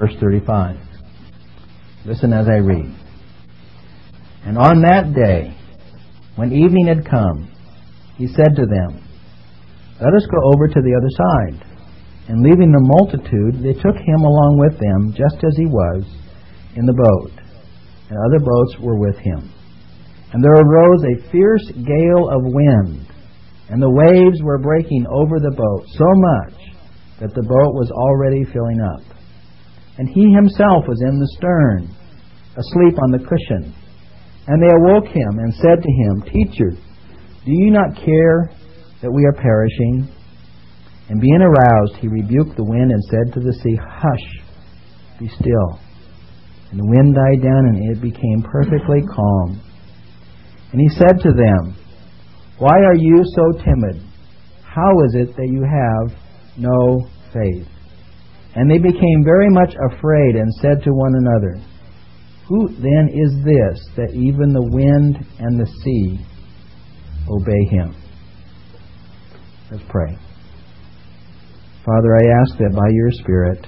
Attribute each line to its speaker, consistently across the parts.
Speaker 1: verse 35. Listen as I read. And on that day, when evening had come, he said to them, let us go over to the other side. And leaving the multitude, they took him along with them, just as he was, in the boat. And other boats were with him. And there arose a fierce gale of wind, and the waves were breaking over the boat so much that the boat was already filling up. And he himself was in the stern, asleep on the cushion. And they awoke him and said to him, Teacher, do you not care that we are perishing? And being aroused, he rebuked the wind and said to the sea, Hush, be still. And the wind died down, and it became perfectly calm. And he said to them, Why are you so timid? How is it that you have no faith? And they became very much afraid and said to one another, Who then is this, that even the wind and the sea obey him? Let's pray. Father, I ask that by your Spirit,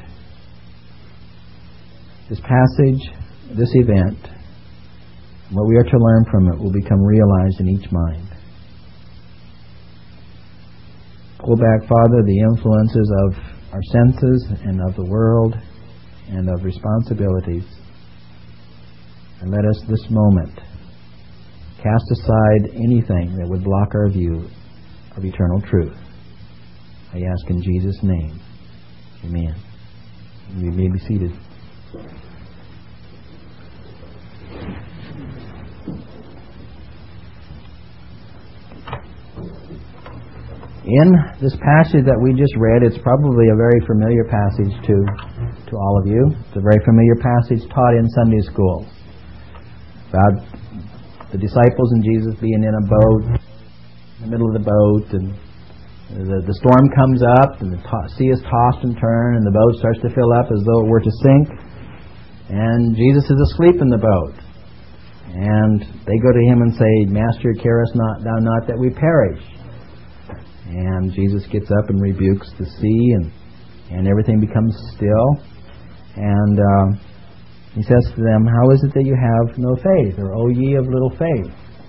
Speaker 1: this passage, this event, what we are to learn from it will become realized in each mind. Pull back, Father, the influences of our senses and of the world and of responsibilities, and let us this moment cast aside anything that would block our view of eternal truth. I ask in Jesus' name. Amen. You may be seated. In this passage that we just read, it's probably a very familiar passage to all of you. It's a very familiar passage taught in Sunday school about the disciples and Jesus being in a boat, in the middle of the boat, and the storm comes up, and the sea is tossed and turned, and the boat starts to fill up as though it were to sink. And Jesus is asleep in the boat. And they go to him and say, Master, carest thou not that we perish? And Jesus gets up and rebukes the sea, and everything becomes still. And he says to them, How is it that you have no faith? Or, O ye of little faith?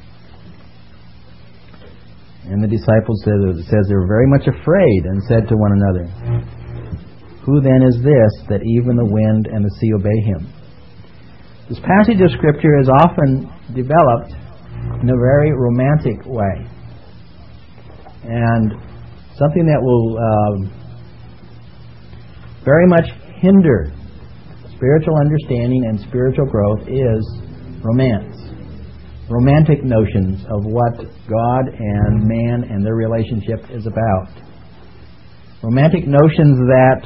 Speaker 1: And the disciples says they were very much afraid and said to one another, Who then is this, that even the wind and the sea obey him? This passage of Scripture is often developed in a very romantic way. And something that will very much hinder spiritual understanding and spiritual growth is romance. Romantic notions of what God and man and their relationship is about. Romantic notions that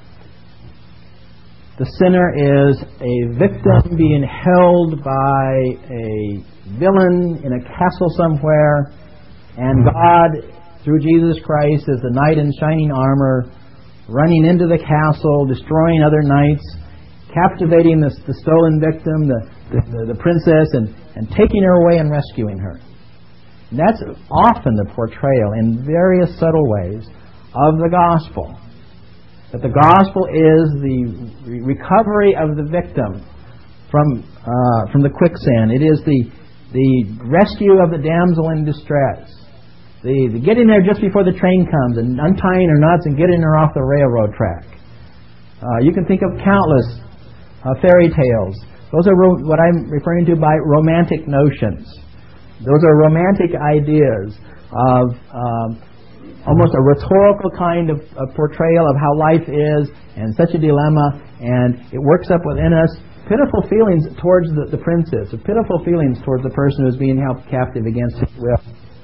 Speaker 1: the sinner is a victim being held by a villain in a castle somewhere, and God, through Jesus Christ, is the knight in shining armor, running into the castle, destroying other knights, captivating the stolen victim, the princess, and taking her away and rescuing her. And that's often the portrayal in various subtle ways of the gospel. That the gospel is the recovery of the victim from the quicksand. It is the rescue of the damsel in distress. The getting there just before the train comes and untying her knots and getting her off the railroad track. You can think of countless fairy tales. Those are what I'm referring to by romantic notions. Those are romantic ideas of almost a rhetorical kind of portrayal of how life is, and such a dilemma, and it works up within us pitiful feelings towards the princess, or pitiful feelings towards the person who's being held captive against his will.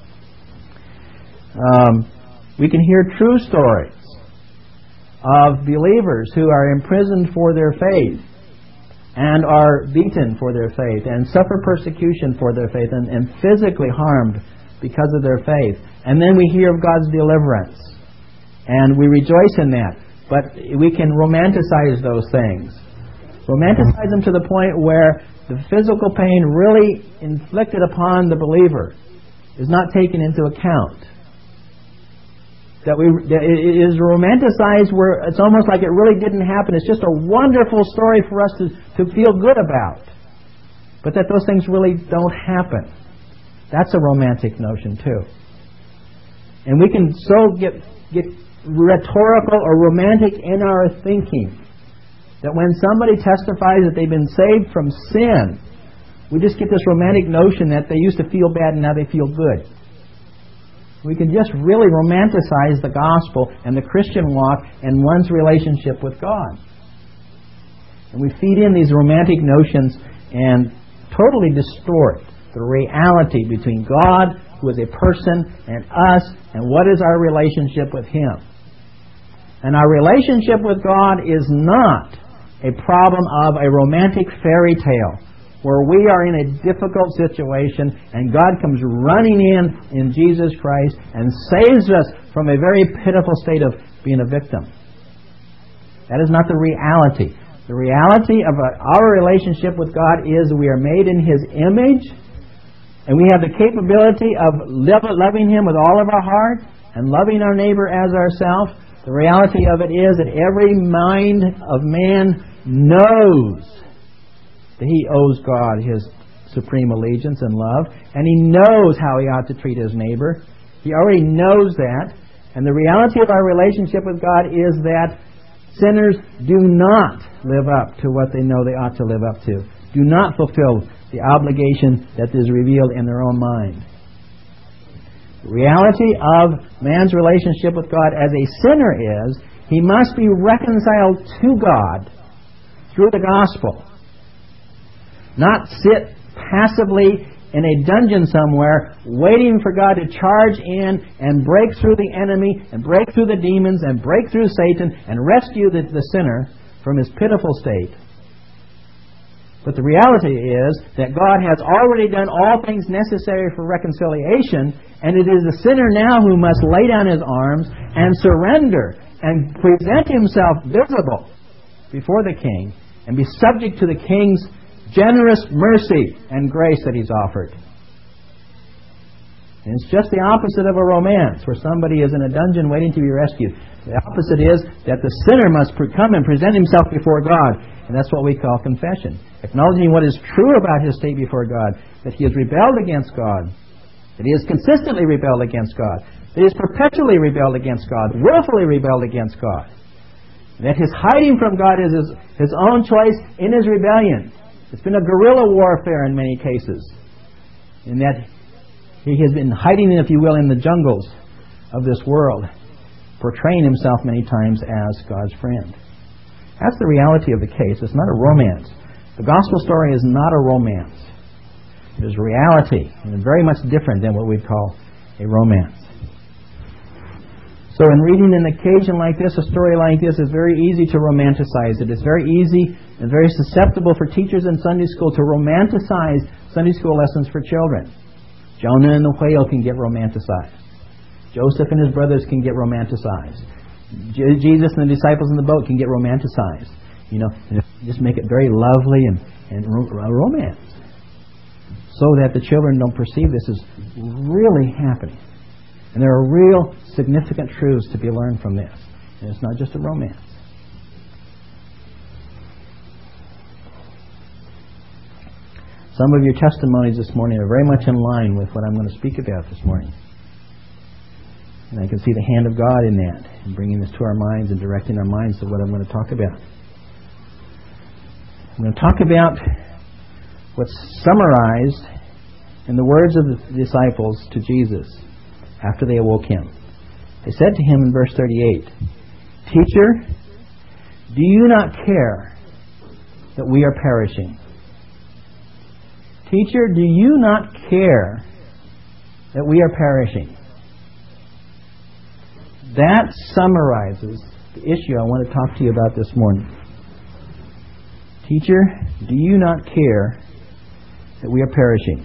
Speaker 1: We can hear true stories of believers who are imprisoned for their faith, and are beaten for their faith, and suffer persecution for their faith, and physically harmed because of their faith. And then we hear of God's deliverance, and we rejoice in that. But we can romanticize those things. Romanticize them to the point where the physical pain really inflicted upon the believer is not taken into account. that it is romanticized where it's almost like it really didn't happen. It's just a wonderful story for us to feel good about. But that those things really don't happen. That's a romantic notion too. And we can so get rhetorical or romantic in our thinking that when somebody testifies that they've been saved from sin, we just get this romantic notion that they used to feel bad and now they feel good. We can just really romanticize the gospel and the Christian walk and one's relationship with God. And we feed in these romantic notions and totally distort the reality between God, who is a person, and us, and what is our relationship with Him. And our relationship with God is not a problem of a romantic fairy tale where we are in a difficult situation and God comes running in Jesus Christ and saves us from a very pitiful state of being a victim. That is not the reality. The reality of our relationship with God is we are made in His image, and we have the capability of loving Him with all of our heart and loving our neighbor as ourselves. The reality of it is that every mind of man knows that he owes God his supreme allegiance and love, and he knows how he ought to treat his neighbor. He already knows that. And the reality of our relationship with God is that sinners do not live up to what they know they ought to live up to, do not fulfill the obligation that is revealed in their own mind. The reality of man's relationship with God as a sinner is he must be reconciled to God through the gospel. Not sit passively in a dungeon somewhere waiting for God to charge in and break through the enemy and break through the demons and break through Satan and rescue the sinner from his pitiful state. But the reality is that God has already done all things necessary for reconciliation, and it is the sinner now who must lay down his arms and surrender and present himself visible before the King and be subject to the King's generous mercy and grace that He's offered. And it's just the opposite of a romance where somebody is in a dungeon waiting to be rescued. The opposite is that the sinner must come and present himself before God, and that's what we call confession. Acknowledging what is true about his state before God, that he has rebelled against God, that he has consistently rebelled against God, that he has perpetually rebelled against God, willfully rebelled against God, and that his hiding from God is his own choice in his rebellion. It's been a guerrilla warfare in many cases, in that he has been hiding, if you will, in the jungles of this world, portraying himself many times as God's friend. That's the reality of the case. It's not a romance. The gospel story is not a romance. It is reality, and very much different than what we'd call a romance. So in reading an occasion like this, a story like this, it's very easy to romanticize it. It's very easy and very susceptible for teachers in Sunday school to romanticize Sunday school lessons for children. Jonah and the whale can get romanticized. Joseph and his brothers can get romanticized. Jesus and the disciples in the boat can get romanticized. You know, just make it very lovely and romance, so that the children don't perceive this as really happening. And there are real significant truths to be learned from this. And it's not just a romance. Some of your testimonies this morning are very much in line with what I'm going to speak about this morning. And I can see the hand of God in that, in bringing this to our minds and directing our minds to what I'm going to talk about. I'm going to talk about what's summarized in the words of the disciples to Jesus after they awoke Him. They said to Him in verse 38, "Teacher, do you not care that we are perishing?" Teacher, do you not care that we are perishing? That summarizes the issue I want to talk to you about this morning. Teacher, do you not care that we are perishing?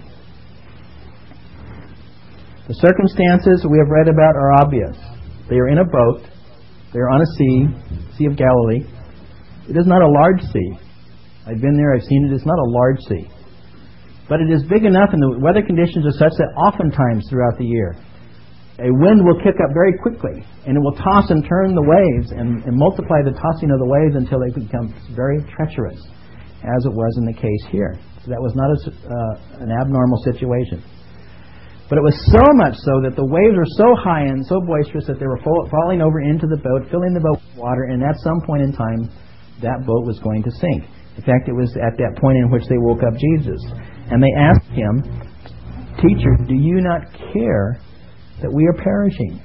Speaker 1: The circumstances we have read about are obvious. They are in a boat. They are on a Sea of Galilee. It is not a large sea. I've been there, I've seen it. It's not a large sea. But it is big enough and the weather conditions are such that oftentimes throughout the year, a wind will kick up very quickly, and it will toss and turn the waves and multiply the tossing of the waves until they become very treacherous, as it was in the case here. So that was not an abnormal situation. But it was so much so that the waves were so high and so boisterous that they were falling over into the boat, filling the boat with water, and at some point in time, that boat was going to sink. In fact, it was at that point in which they woke up Jesus. And they asked him, "Teacher, do you not care that we are perishing?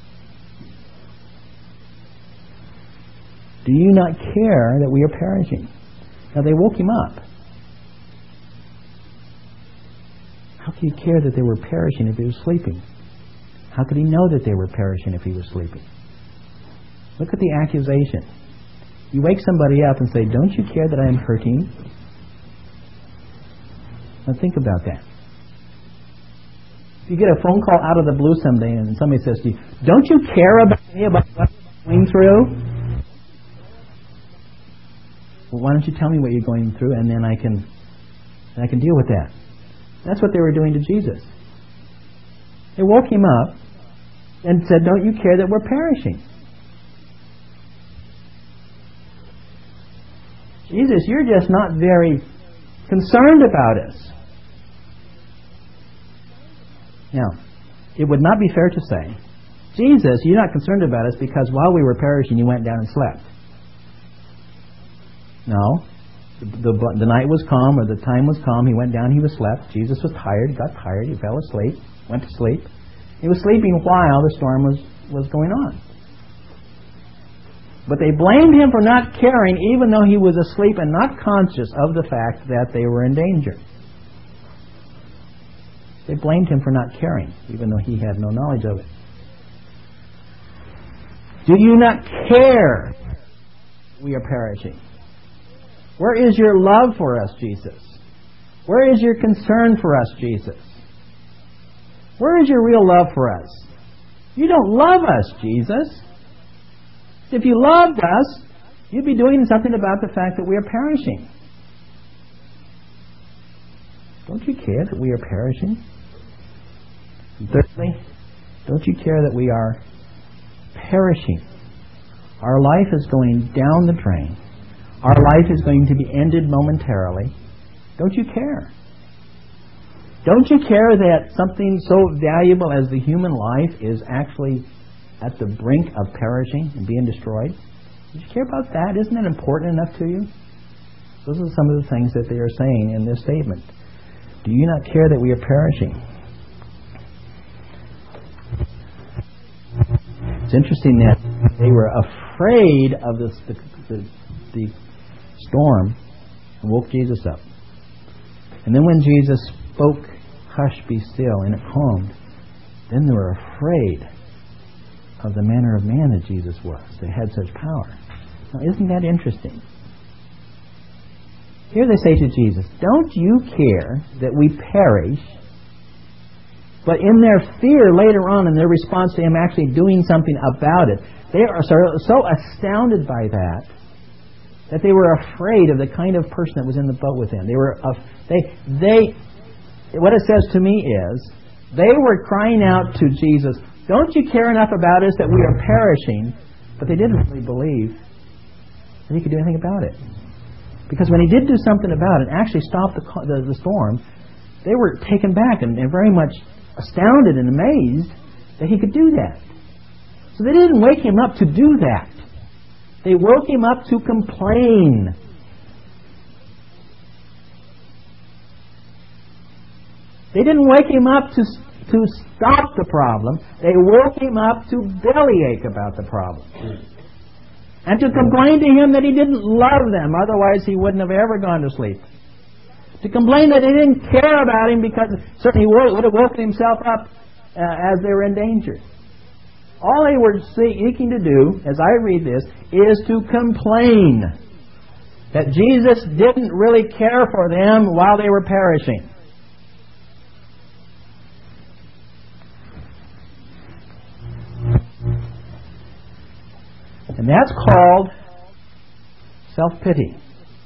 Speaker 1: Do you not care that we are perishing?" Now they woke him up. How could he care that they were perishing if he was sleeping? How could he know that they were perishing if he was sleeping? Look at the accusation. You wake somebody up and say, "Don't you care that I am hurting?" Now think about that. If you get a phone call out of the blue someday and somebody says to you, "Don't you care about me, about what I'm going through?" Well, why don't you tell me what you're going through, and then I can deal with that. That's what they were doing to Jesus. They woke him up and said, "Don't you care that we're perishing?" Jesus, you're just not very concerned about us. Now, it would not be fair to say, "Jesus, you're not concerned about us because while we were perishing, you went down and slept." No. The night was calm, or the time was calm. He went down, he was slept. Jesus was tired, he got tired, he fell asleep, went to sleep. He was sleeping while the storm was going on. But they blamed him for not caring, even though he was asleep and not conscious of the fact that they were in danger. They blamed him for not caring, even though he had no knowledge of it. Do you not care we are perishing? Where is your love for us, Jesus? Where is your concern for us, Jesus? Where is your real love for us? You don't love us, Jesus. If you loved us, you'd be doing something about the fact that we are perishing. Don't you care that we are perishing? And thirdly, don't you care that we are perishing? Our life is going down the drain. Our life is going to be ended momentarily. Don't you care? Don't you care that something so valuable as the human life is actually at the brink of perishing and being destroyed? Do you care about that? Isn't that important enough to you? Those are some of the things that they are saying in this statement. Do you not care that we are perishing? It's interesting that they were afraid of the storm and woke Jesus up. And then when Jesus spoke, "Hush, be still," and it calmed, then they were afraid of the manner of man that Jesus was, that had such power. Now, isn't that interesting? Here they say to Jesus, "Don't you care that we perish?" But in their fear later on, in their response to him actually doing something about it, they are so astounded by that they were afraid of the kind of person that was in the boat with him. What it says to me is, they were crying out to Jesus, "Don't you care enough about us that we are perishing?" But they didn't really believe that he could do anything about it. Because when he did do something about it, actually stop the storm, they were taken back and very much astounded and amazed that he could do that. So they didn't wake him up to do that. They woke him up to complain. They didn't wake him up to stop the problem. They woke him up to bellyache about the problem. And to complain to him that he didn't love them, otherwise he wouldn't have ever gone to sleep. To complain that they didn't care about him because certainly he would have woken himself up as they were in danger. All they were seeking to do, as I read this, is to complain that Jesus didn't really care for them while they were perishing. And that's called self-pity.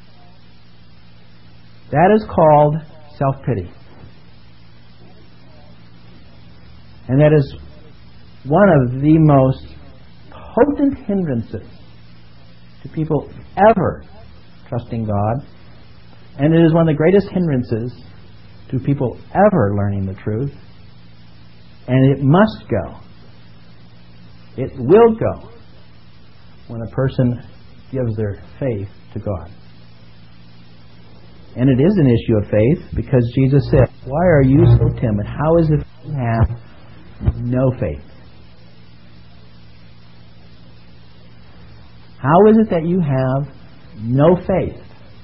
Speaker 1: That is called self-pity. And that is one of the most potent hindrances to people ever trusting God, and it is one of the greatest hindrances to people ever learning the truth, and it must go. It will go when a person gives their faith to God. And it is an issue of faith, because Jesus said, "Why are you so timid? How is it you have no faith?" How is it that you have no faith?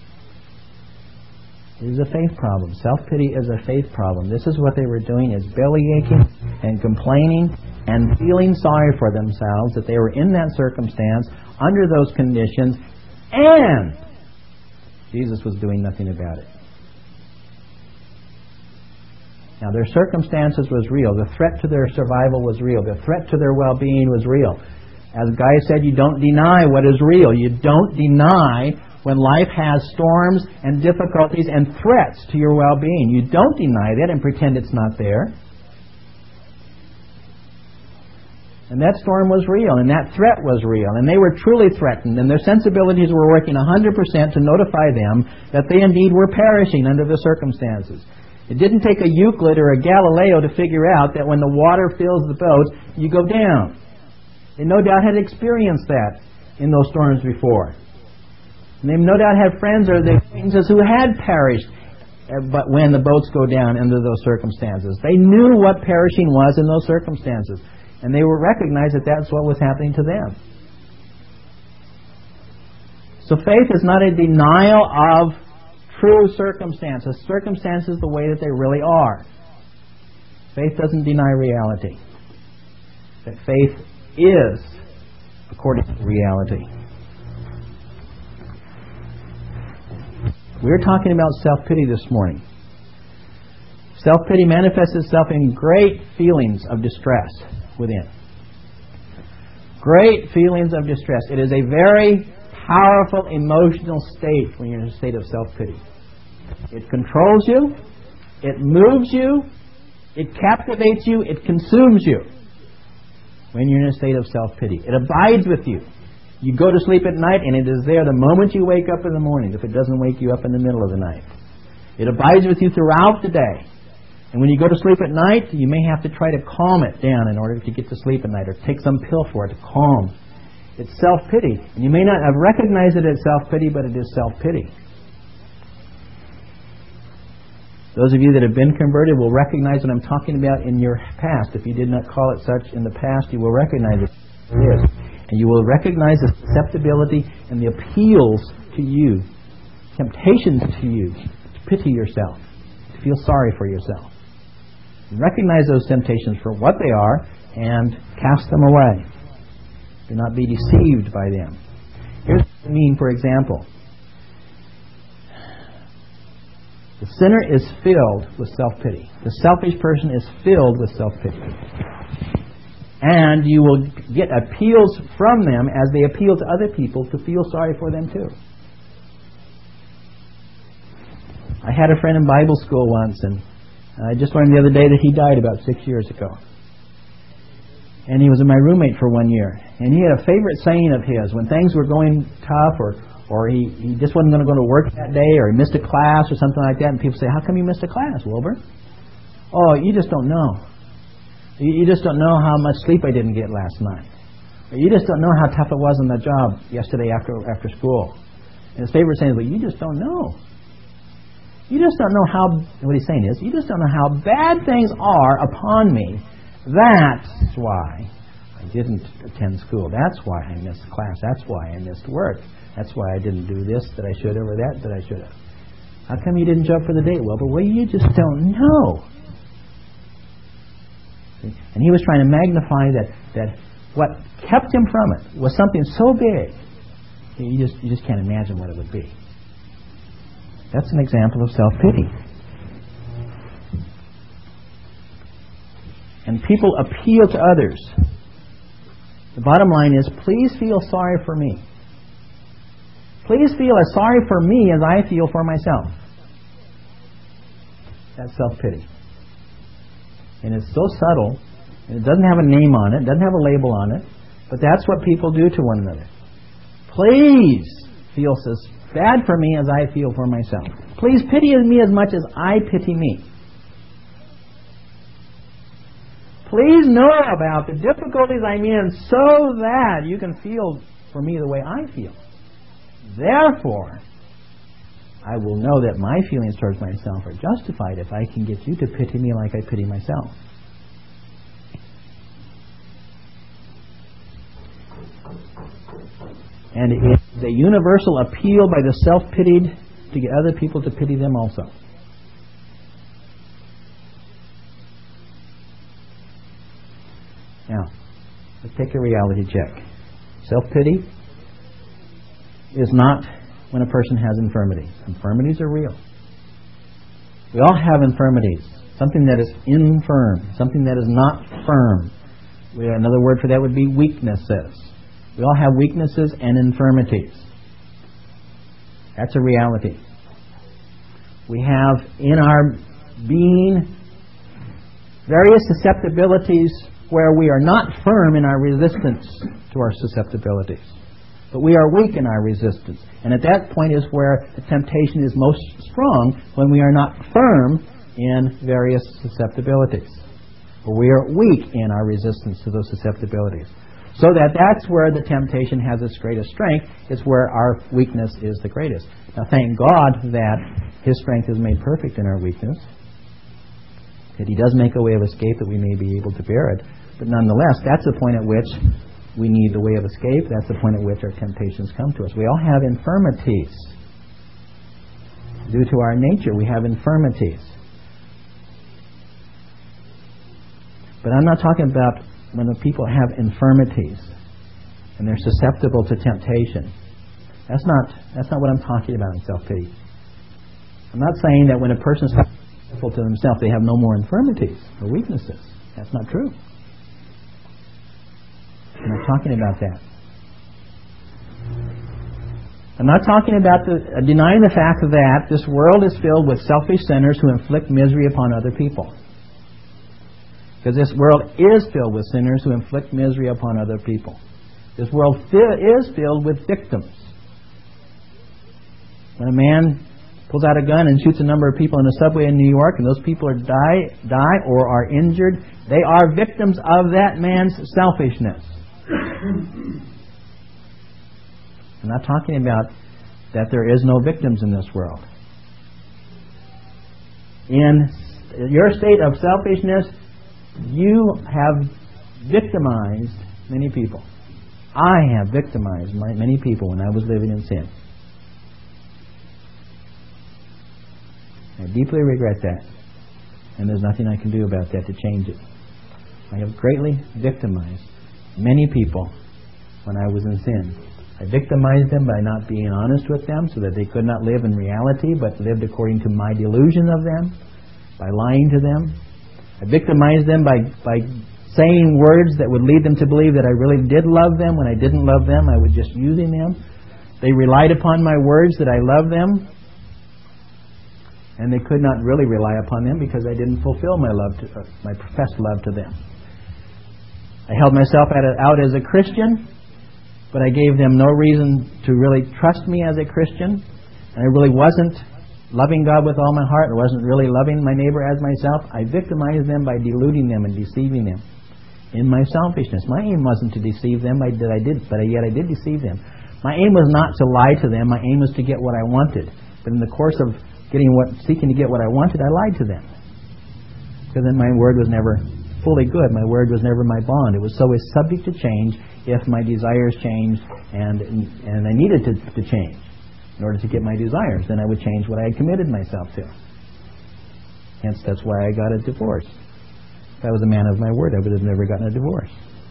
Speaker 1: It is a faith problem. Self-pity is a faith problem. This is what they were doing, is bellyaching and complaining and feeling sorry for themselves that they were in that circumstance, under those conditions, and Jesus was doing nothing about it. Now, their circumstances was real. The threat to their survival was real. The threat to their well-being was real. As Guy said, you don't deny what is real. You don't deny when life has storms and difficulties and threats to your well-being. You don't deny that and pretend it's not there. And that storm was real, and that threat was real, and they were truly threatened, and their sensibilities were working 100% to notify them that they indeed were perishing under the circumstances. It didn't take a Euclid or a Galileo to figure out that when the water fills the boat, you go down. They no doubt had experienced that in those storms before. And they no doubt had friends or their acquaintances who had perished, but when the boats go down under those circumstances. They knew what perishing was in those circumstances. And they would recognize that that's what was happening to them. So faith is not a denial of true circumstances. Circumstances the way that they really are. Faith doesn't deny reality. That faith is according to reality. We're talking about self-pity this morning. Self-pity manifests itself in great feelings of distress within. Great feelings of distress. It is a very powerful emotional state when you're in a state of self-pity. It controls you, it moves you, it captivates you, it consumes you when you're in a state of self-pity. It abides with you. You go to sleep at night and it is there the moment you wake up in the morning, if it doesn't wake you up in the middle of the night. It abides with you throughout the day. And when you go to sleep at night, you may have to try to calm it down in order to get to sleep at night, or take some pill for it to calm. It's self-pity. And you may not have recognized it as self-pity, but it is self-pity. Those of you that have been converted will recognize what I'm talking about in your past. If you did not call it such in the past, you will recognize it. It is. And you will recognize the susceptibility and the appeals to you, temptations to you, to pity yourself, to feel sorry for yourself. Recognize those temptations for what they are and cast them away. Do not be deceived by them. Here's what I mean, for example. The sinner is filled with self-pity. The selfish person is filled with self-pity. And you will get appeals from them as they appeal to other people to feel sorry for them too. I had a friend in Bible school once, and I just learned the other day that he died about 6 years ago. And he was my roommate for 1 year. And he had a favorite saying of his. When things were going tough, or he just wasn't going to go to work that day, or he missed a class or something like that, and people say, "How come you missed a class, Wilbur?" "Oh, you just don't know. You just don't know how much sleep I didn't get last night. Or you just don't know how tough it was on the job yesterday after school." And his favorite saying is, "Well, you just don't know. You just don't know how," what he's saying is, "you just don't know how bad things are upon me. That's why I didn't attend school. That's why I missed class. That's why I missed work. That's why I didn't do this that I should have, or that I should have. How come you didn't show up for the date?" "Well, you just don't know." See? And he was trying to magnify that what kept him from it was something so big, you just can't imagine what it would be. That's an example of self-pity. And people appeal to others. The bottom line is, please feel sorry for me. Please feel as sorry for me as I feel for myself. That's self-pity. And it's so subtle And it doesn't have a name on it, doesn't have a label on it, but that's what people do to one another. Please feel as bad for me as I feel for myself. Please pity me as much as I pity me. Please know about the difficulties I'm in so that you can feel for me the way I feel. Therefore, I will know that my feelings towards myself are justified if I can get you to pity me like I pity myself. And it's a universal appeal by the self-pitied to get other people to pity them also. Now, let's take a reality check. Self-pity is not when a person has infirmity. Infirmities are real. We all have infirmities. Something that is infirm. Something that is not firm. Another word for that would be weaknesses. We all have weaknesses and infirmities. That's a reality. We have in our being various susceptibilities where we are not firm in our resistance to our susceptibilities. But we are weak in our resistance. And at that point is where the temptation is most strong, when we are not firm in various susceptibilities. But we are weak in our resistance to those susceptibilities. So that's where the temptation has its greatest strength. It's where our weakness is the greatest. Now thank God that His strength is made perfect in our weakness. That He does make a way of escape that we may be able to bear it. But nonetheless, that's the point at which we need the way of escape. That's the point at which our temptations come to us. We all have infirmities. Due to our nature, we have infirmities. But I'm not talking about when the people have infirmities and they're susceptible to temptation. That's not what I'm talking about in self-pity. I'm not saying that when a person is susceptible to themselves, they have no more infirmities or weaknesses. That's not true. I'm not talking about that. I'm not talking about denying the fact that this world is filled with selfish sinners who inflict misery upon other people. Because this world is filled with sinners who inflict misery upon other people. This world is filled with victims. When a man pulls out a gun and shoots a number of people in a subway in New York, and those people die or are injured, they are victims of that man's selfishness. I'm not talking about that there is no victims in this world. In your state of selfishness, you have victimized many people. I have victimized many people when I was living in sin. I deeply regret that. And there's nothing I can do about that to change it. I have greatly victimized many people when I was in sin. I victimized them by not being honest with them so that they could not live in reality but lived according to my delusion of them, by lying to them. I victimized them by saying words that would lead them to believe that I really did love them when I didn't love them. I was just using them. They relied upon my words that I loved them, and they could not really rely upon them because I didn't fulfill my professed love to them. I held myself out as a Christian, but I gave them no reason to really trust me as a Christian, and I really wasn't loving God with all my heart. I wasn't really loving my neighbor as myself. I victimized them by deluding them and deceiving them in my selfishness. My aim wasn't to deceive them, but yet I did deceive them. My aim was not to lie to them. My aim was to get what I wanted. But in the course of seeking to get what I wanted, I lied to them. Because then my word was never fully good. My word was never my bond. It was always subject to change if my desires changed and I needed to change. In order to get my desires, then I would change what I had committed myself to. Hence, that's why I got a divorce. If I was a man of my word, I would have never gotten a divorce.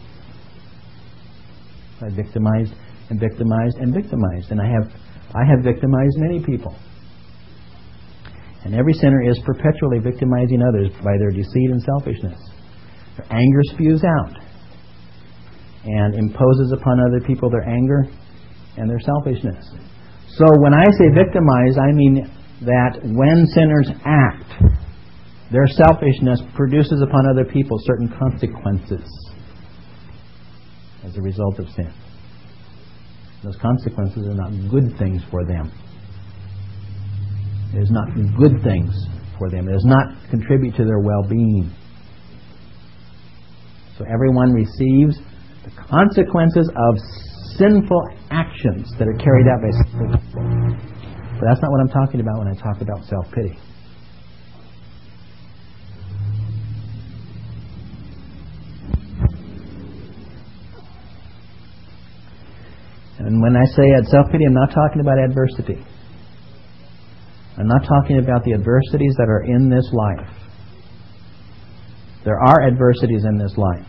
Speaker 1: I victimized and victimized and victimized. And I have victimized many people. And every sinner is perpetually victimizing others by their deceit and selfishness. Their anger spews out and imposes upon other people their anger and their selfishness. So when I say victimize, I mean that when sinners act Their selfishness produces upon other people certain consequences as a result of sin. Those consequences are not good things for them. It is not good things for them. It does not contribute to their well-being. So everyone receives the consequences of sinful actions that are carried out by sinful people. But that's not what I'm talking about when I talk about self-pity. And when I say self-pity, I'm not talking about adversity. I'm not talking about the adversities that are in this life. There are adversities in this life.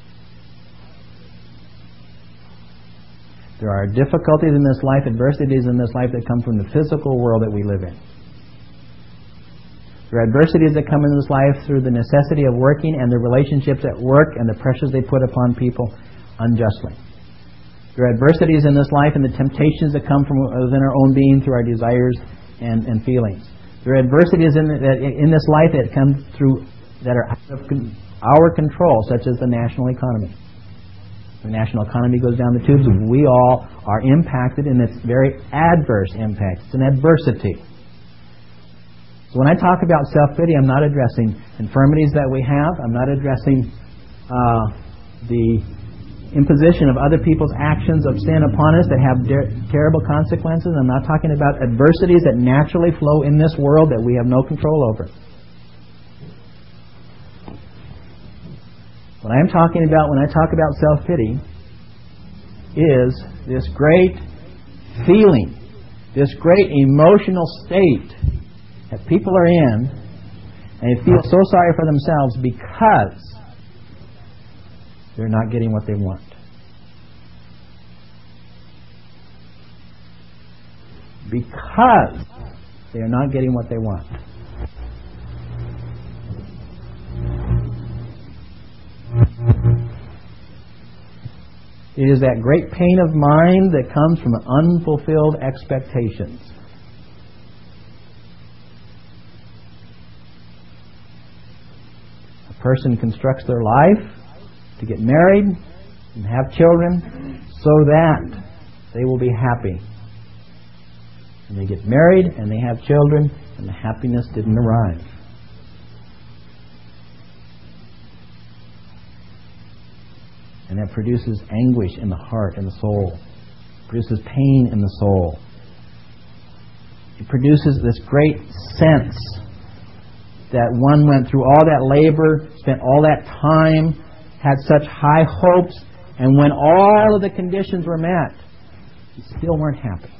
Speaker 1: There are difficulties in this life, adversities in this life that come from the physical world that we live in. There are adversities that come in this life through the necessity of working and the relationships at work and the pressures they put upon people unjustly. There are adversities in this life and the temptations that come from within our own being through our desires and feelings. There are adversities in this life that come through that are out of our control, such as the national economy. The national economy goes down the tubes, and we all are impacted in its very adverse impact. It's an adversity. So when I talk about self-pity, I'm not addressing infirmities that we have. I'm not addressing the imposition of other people's actions of sin upon us that have terrible consequences. I'm not talking about adversities that naturally flow in this world that we have no control over. What I am talking about when I talk about self-pity is this great feeling, this great emotional state that people are in, and they feel so sorry for themselves because they're not getting what they want. Because they are not getting what they want. It is that great pain of mind that comes from unfulfilled expectations. A person constructs their life to get married and have children so that they will be happy. And they get married and they have children and the happiness didn't arrive. And that produces anguish in the heart and the soul. It produces pain in the soul. It produces this great sense that one went through all that labor, spent all that time, had such high hopes, and when all of the conditions were met, you still weren't happy.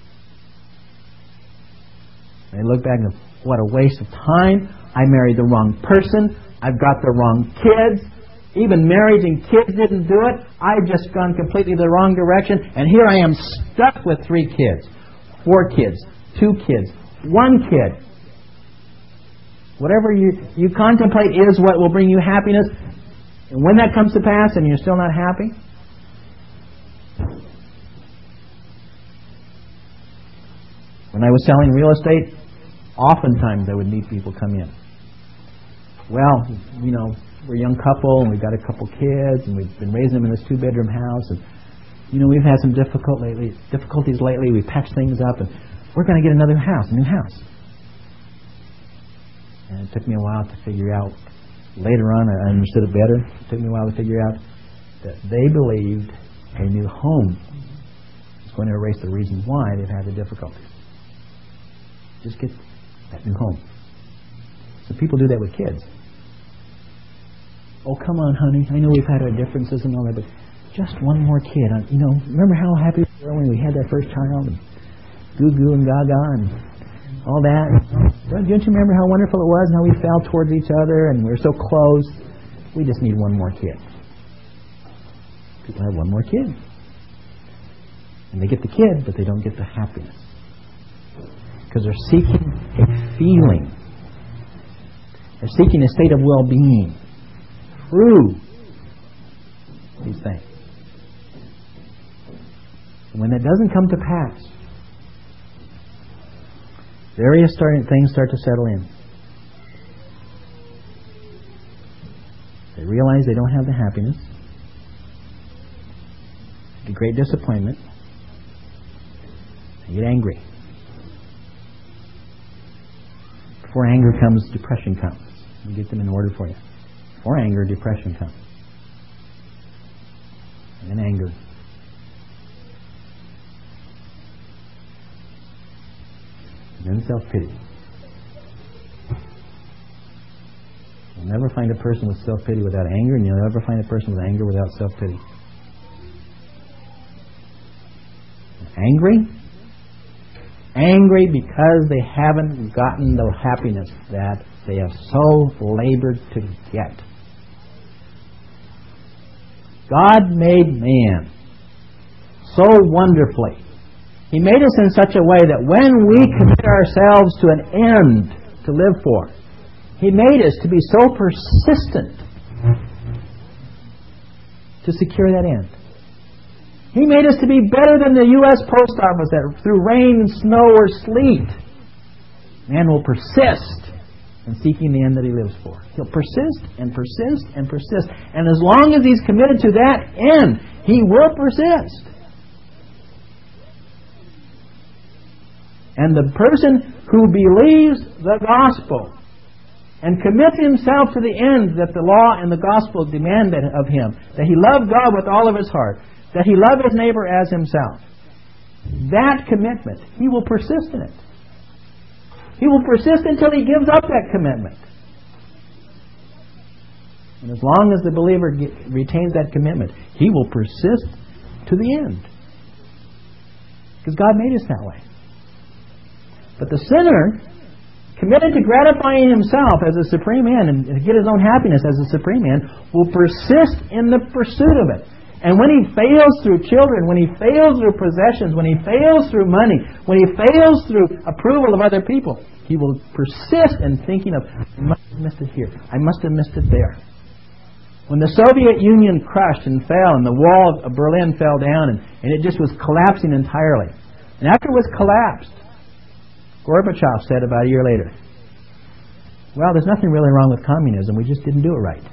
Speaker 1: And they look back and go, what a waste of time. I married the wrong person. I've got the wrong kids. Even marriage and kids didn't do it. I've just gone completely the wrong direction. And here I am stuck with 3 kids, 4 kids, 2 kids, 1 kid. Whatever you contemplate is what will bring you happiness. And when that comes to pass and you're still not happy, when I was selling real estate, oftentimes I would meet people come in. Well, we're a young couple and we've got a couple kids and we've been raising them in this 2-bedroom house and we've had some difficulties lately. We've patched things up and we're going to get another house, a new house. And it took me a while to figure out. Later on, I understood it better. It took me a while to figure out that they believed a new home was going to erase the reasons why they've had the difficulties. Just get that new home. So people do that with kids. Oh, come on, honey. I know we've had our differences and all that, but just one more kid. Remember how happy we were when we had that first child? And goo-goo and gaga and all that. Don't you remember how wonderful it was and how we fell towards each other and we were so close? We just need one more kid. People have one more kid. And they get the kid, but they don't get the happiness. Because they're seeking a feeling. They're seeking a state of well-being through these things. And when that doesn't come to pass, various things start to settle in. realize they don't have the happiness, the great disappointment, they get angry. Before anger comes, depression comes. You get them in order for you. Before anger, depression comes. And then anger. And then self-pity. You'll never find a person with self-pity without anger, and you'll never find a person with anger without self-pity. Angry? Angry because they haven't gotten the happiness that they have so labored to get. God made man so wonderfully. He made us in such a way that when we commit ourselves to an end to live for, He made us to be so persistent to secure that end. He made us to be better than the U.S. Post Office that through rain, snow, or sleet, man will persist in seeking the end that he lives for. He'll persist and persist and persist. And as long as he's committed to that end, he will persist. And the person who believes the gospel and commits himself to the end that the law and the gospel demanded of him, that he love God with all of his heart, that he love his neighbor as himself, that commitment, he will persist in it. He will persist until he gives up that commitment. And as long as the believer retains that commitment, he will persist to the end. Because God made us that way. But the sinner, committed to gratifying himself as a supreme end and to get his own happiness as a supreme end, will persist in the pursuit of it. And when he fails through children, when he fails through possessions, when he fails through money, when he fails through approval of other people, he will persist in thinking of, I must have missed it here, I must have missed it there. When the Soviet Union crushed and fell and the wall of Berlin fell down and it just was collapsing entirely. And after it was collapsed, Gorbachev said about a year later, well, there's nothing really wrong with communism, we just didn't do it right.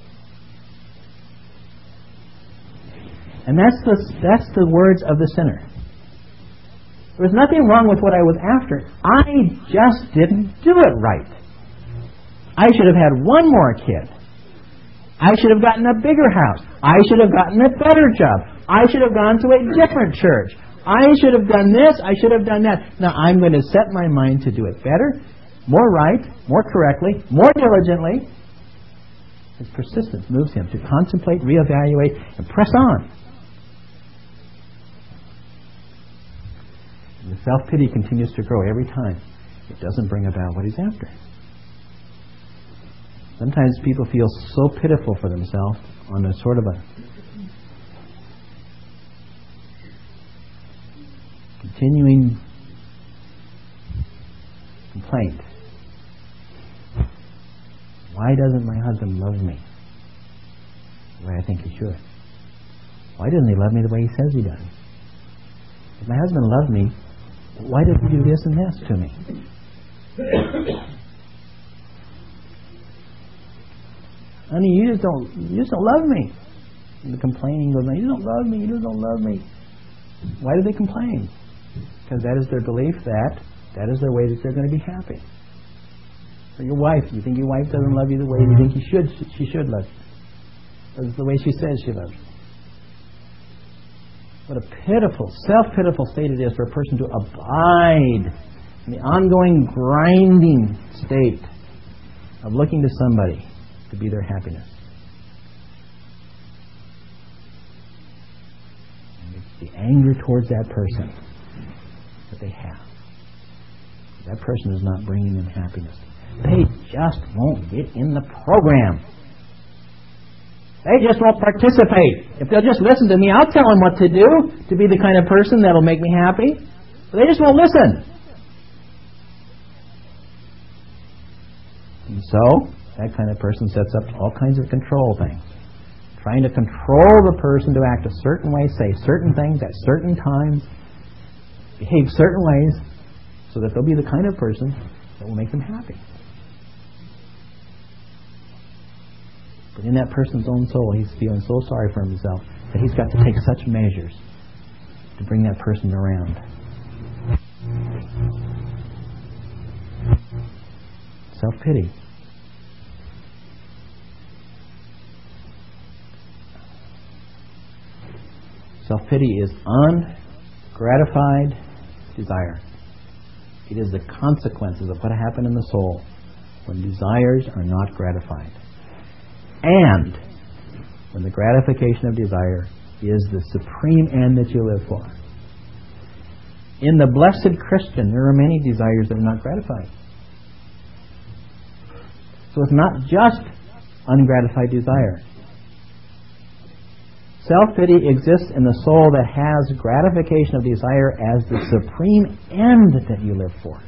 Speaker 1: And that's the words of the sinner. There was nothing wrong with what I was after. I just didn't do it right. I should have had one more kid. I should have gotten a bigger house. I should have gotten a better job. I should have gone to a different church. I should have done this. I should have done that. Now I'm going to set my mind to do it better, more right, more correctly, more diligently. His persistence moves him to contemplate, reevaluate, and press on. The self-pity continues to grow every time. It doesn't bring about what he's after. Sometimes people feel so pitiful for themselves on a sort of a continuing complaint. Why doesn't my husband love me the way I think he should? Why doesn't he love me the way he says he does? If my husband loved me, why does he do this and this to me? Honey, you just don't love me. And the complaining goes on, you don't love me, you just don't love me. Why do they complain? Because that is their belief that is their way that they're going to be happy. Or your wife, you think your wife doesn't love you the way you think she should love you. That's the way she says she loves you. What a pitiful, self-pitiful state it is for a person to abide in the ongoing grinding state of looking to somebody to be their happiness. And it's the anger towards that person that they have. That person is not bringing them happiness. They just won't get in the program. They just won't participate. If they'll just listen to me, I'll tell them what to do to be the kind of person that'll make me happy. But they just won't listen. And so, that kind of person sets up all kinds of control things. Trying to control the person to act a certain way, say certain things at certain times, behave certain ways, so that they'll be the kind of person that will make them happy. But in that person's own soul, he's feeling so sorry for himself that he's got to take such measures to bring that person around. Self-pity. Self-pity is ungratified desire. It is the consequences of what happened in the soul when desires are not gratified. And when the gratification of desire is the supreme end that you live for. In the blessed Christian, there are many desires that are not gratified. So it's not just ungratified desire. Self-pity exists in the soul that has gratification of desire as the supreme end that you live for.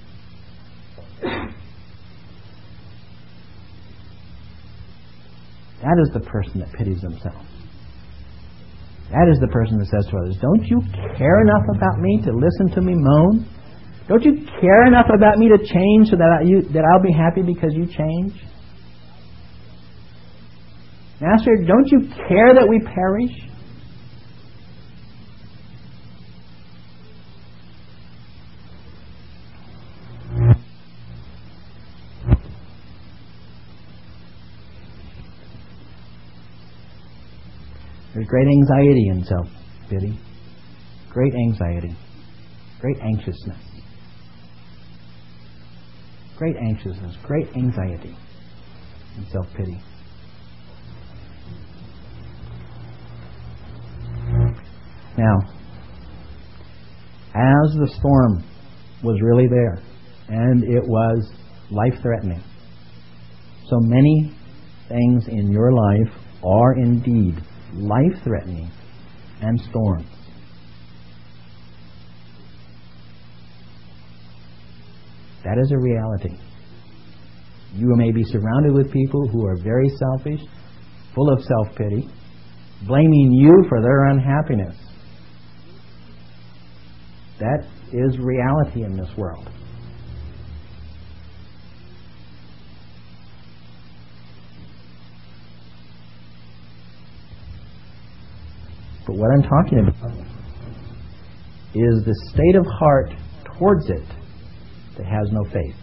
Speaker 1: That is the person that pities themselves. That is the person that says to others, don't you care enough about me to listen to me moan? Don't you care enough about me to change so that I'll be happy because you change? Master, don't you care that we perish? There's great anxiety in self-pity. Great anxiety. Great anxiousness. Great anxiousness. Great anxiety in self-pity. Now, as the storm was really there, and it was life-threatening, so many things in your life are indeed life-threatening and storms. That is a reality. You may be surrounded with people who are very selfish, full of self-pity, blaming you for their unhappiness. That is reality in this world. But what I'm talking about is the state of heart towards it that has no faith.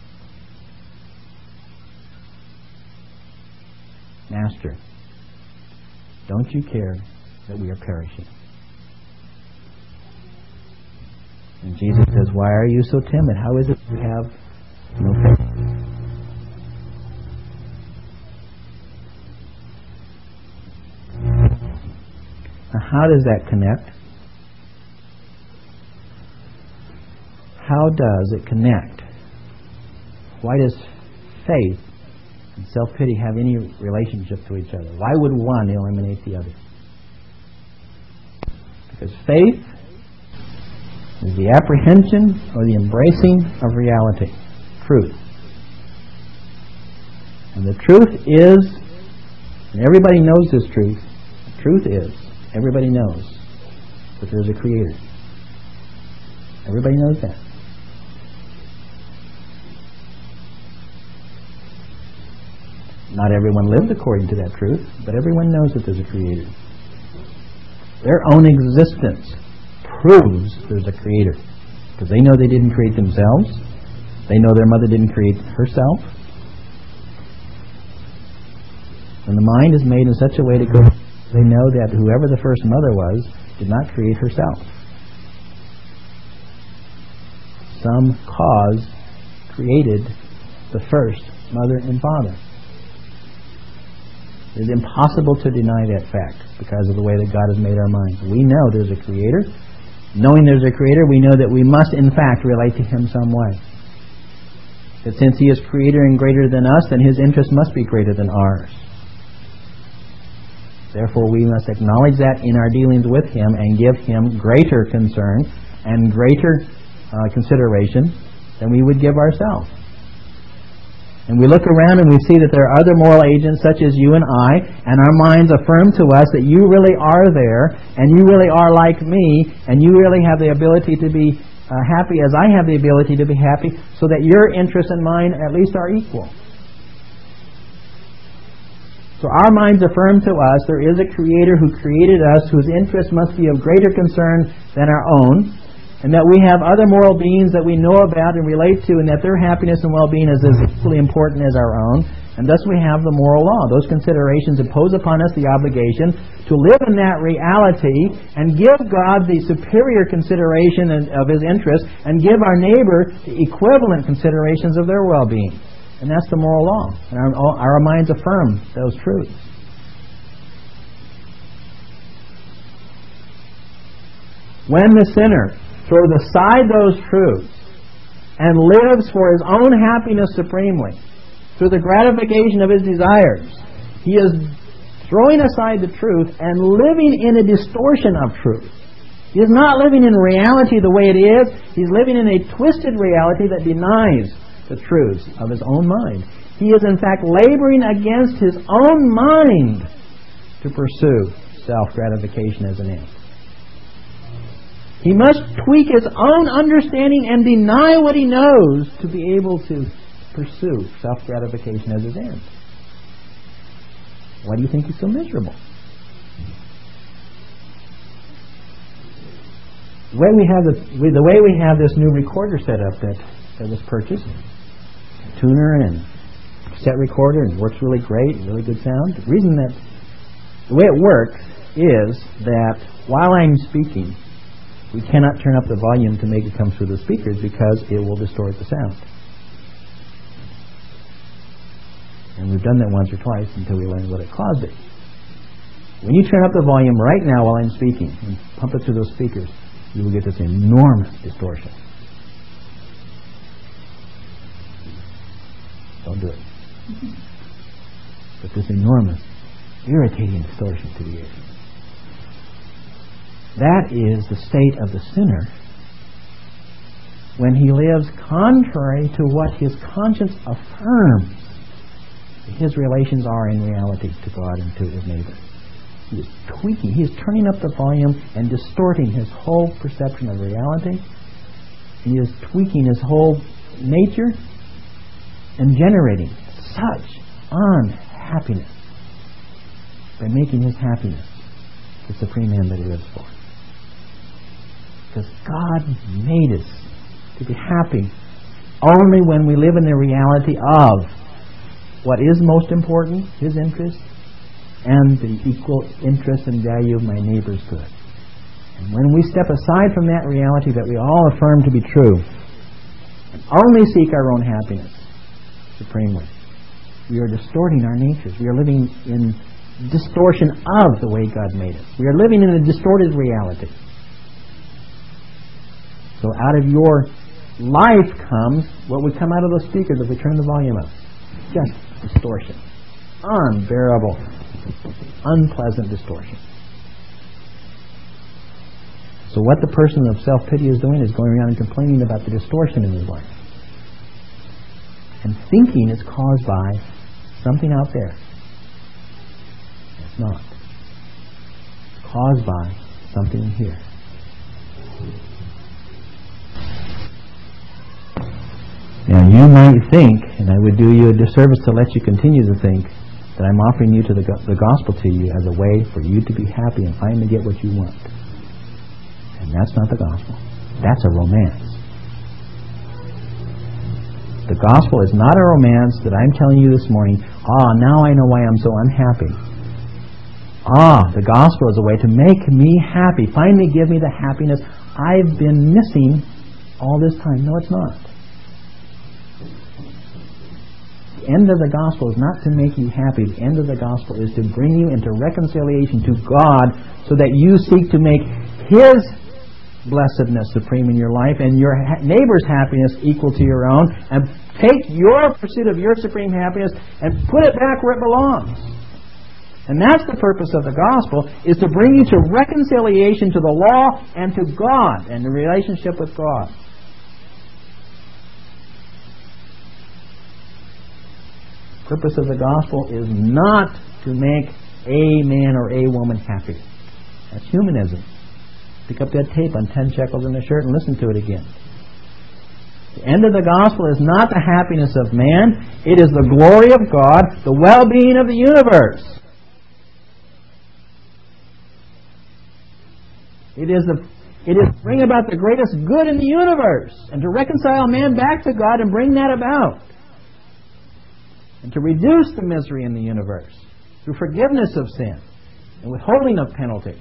Speaker 1: Master, don't you care that we are perishing? And Jesus says, why are you so timid? How is it you have no faith? Now, how does that connect? How does it connect? Why does faith and self-pity have any relationship to each other? Why would one eliminate the other? Because faith is the apprehension or the embracing of reality, truth. And the truth is, and everybody knows this truth, the truth is, everybody knows that there's a Creator. Everybody knows that. Not everyone lived according to that truth, but everyone knows that there's a Creator. Their own existence proves there's a Creator, because they know they didn't create themselves. They know their mother didn't create herself. And the mind is made in such a way to go, they know that whoever the first mother was did not create herself. Some cause created the first mother and father. It's impossible to deny that fact because of the way that God has made our minds. We know there's a Creator. Knowing there's a Creator, we know that we must in fact relate to Him some way. That since He is Creator and greater than us, then His interest must be greater than ours. Therefore, we must acknowledge that in our dealings with Him and give Him greater concern and greater consideration than we would give ourselves. And we look around and we see that there are other moral agents such as you and I, and our minds affirm to us that you really are there, and you really are like me, and you really have the ability to be happy as I have the ability to be happy, so that your interests and mine at least are equal. So our minds affirm to us there is a Creator who created us, whose interests must be of greater concern than our own, and that we have other moral beings that we know about and relate to, and that their happiness and well-being is as equally important as our own. And thus we have the moral law. Those considerations impose upon us the obligation to live in that reality and give God the superior consideration of His interests and give our neighbor the equivalent considerations of their well-being. And that's the moral law. And our minds affirm those truths. When the sinner throws aside those truths and lives for his own happiness supremely, through the gratification of his desires, he is throwing aside the truth and living in a distortion of truth. He is not living in reality the way it is. He's living in a twisted reality that denies the truths of his own mind. He is in fact laboring against his own mind to pursue self-gratification as an end. He must tweak his own understanding and deny what he knows to be able to pursue self-gratification as his end. Why do you think he's so miserable? The way we have this new recorder set up that was purchased, a tuner and cassette recorder, and works really great, really good sound. The reason that the way it works is that while I'm speaking, we cannot turn up the volume to make it come through the speakers because it will distort the sound. And we've done that once or twice until we learned what it caused it. When you turn up the volume right now while I'm speaking and pump it through those speakers, you will get this enormous distortion. Don't do it. But this enormous, irritating distortion to the ear. That is the state of the sinner when he lives contrary to what his conscience affirms his relations are in reality to God and to his neighbor. He is tweaking, he is turning up the volume and distorting his whole perception of reality. He is tweaking his whole nature and generating such unhappiness by making his happiness the supreme end that he lives for. Because God made us to be happy only when we live in the reality of what is most important, his interest, and the equal interest and value of my neighbor's good. And when we step aside from that reality that we all affirm to be true, and only seek our own happiness supremely, we are distorting our natures. We are living in distortion of the way God made us. We are living in a distorted reality. So out of your life comes what would come out of those speakers if we turn the volume up. Just distortion. Unbearable, unpleasant distortion. So what the person of self-pity is doing is going around and complaining about the distortion in his life. And thinking it's caused by something out there. It's not. It's caused by something in here. Now you might think, and I would do you a disservice to let you continue to think, that I'm offering you to the gospel to you as a way for you to be happy and finally get what you want. And that's not the gospel. That's a romance. The gospel is not a romance that I'm telling you this morning, now I know why I'm so unhappy. The gospel is a way to make me happy, finally give me the happiness I've been missing all this time. No, it's not. The end of the gospel is not to make you happy. The end of the gospel is to bring you into reconciliation to God so that you seek to make His blessedness supreme in your life and your neighbor's happiness equal to your own, and take your pursuit of your supreme happiness and put it back where it belongs. And that's the purpose of the gospel, is to bring you to reconciliation to the law and to God and the relationship with God. The purpose of the gospel is not to make a man or a woman happy. That's humanism. Pick up that tape on 10 shekels in the shirt and listen to it again. The end of the gospel is not the happiness of man. It is the glory of God, the well-being of the universe. It is to bring about the greatest good in the universe and to reconcile man back to God and bring that about. And to reduce the misery in the universe through forgiveness of sin and withholding of penalty.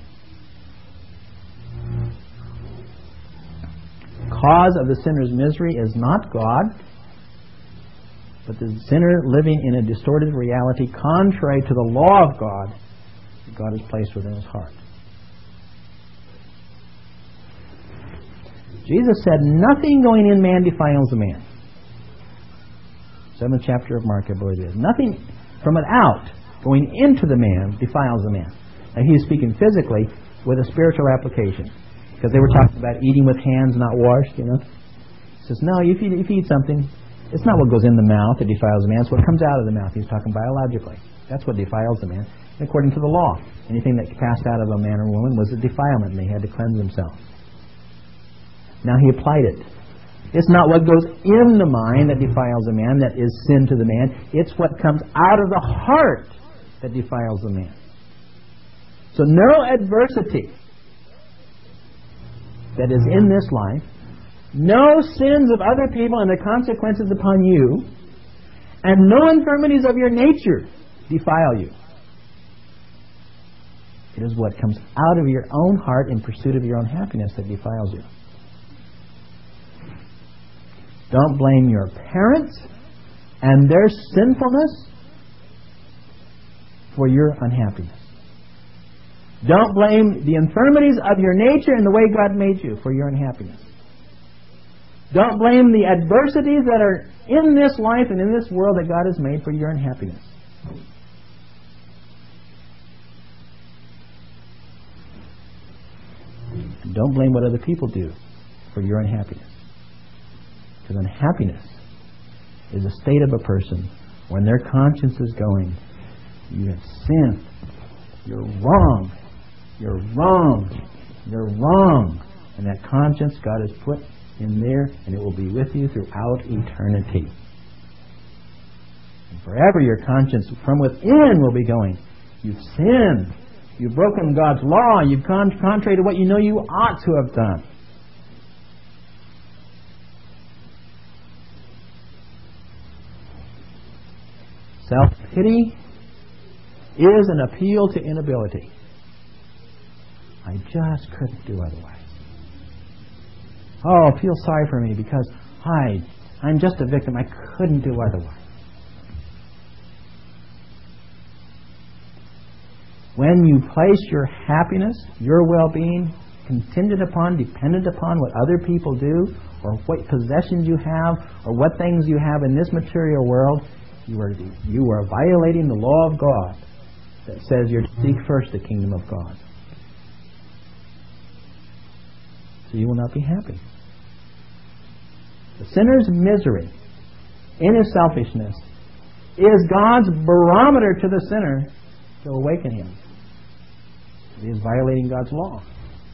Speaker 1: The cause of the sinner's misery is not God, but the sinner living in a distorted reality contrary to the law of God that God has placed within his heart. Jesus said, nothing going in man defiles a man. 7th chapter of Mark, I believe it is. Nothing from without going into the man defiles a man. Now he is speaking physically with a spiritual application. Because they were talking about eating with hands not washed, you know. He says, no, if you eat something, it's not what goes in the mouth that defiles a man, it's what comes out of the mouth. He's talking biologically. That's what defiles a man, according to the law. Anything that passed out of a man or woman was a defilement, and they had to cleanse themselves. Now he applied it. It's not what goes in the mind that defiles a man, that is sin to the man. It's what comes out of the heart that defiles the man. So no adversity that is in this life, no sins of other people and the consequences upon you, and no infirmities of your nature defile you. It is what comes out of your own heart in pursuit of your own happiness that defiles you. Don't blame your parents and their sinfulness for your unhappiness. Don't blame the infirmities of your nature and the way God made you for your unhappiness. Don't blame the adversities that are in this life and in this world that God has made for your unhappiness. And don't blame what other people do for your unhappiness. Because unhappiness is a state of a person when their conscience is going, you have sinned, you're wrong, you're wrong, you're wrong. And that conscience God has put in there, and it will be with you throughout eternity. And forever your conscience from within will be going, you've sinned, you've broken God's law, you've contrary to what you know you ought to have done. Self-pity is an appeal to inability. I just couldn't do otherwise. Oh, feel sorry for me because I'm just a victim. I couldn't do otherwise. When you place your happiness, your well-being, dependent upon what other people do, or what possessions you have, or what things you have in this material world, you are violating the law of God that says you're to seek first the kingdom of God. So you will not be happy. The sinner's misery in his selfishness is God's barometer to the sinner to awaken him. He is violating God's law.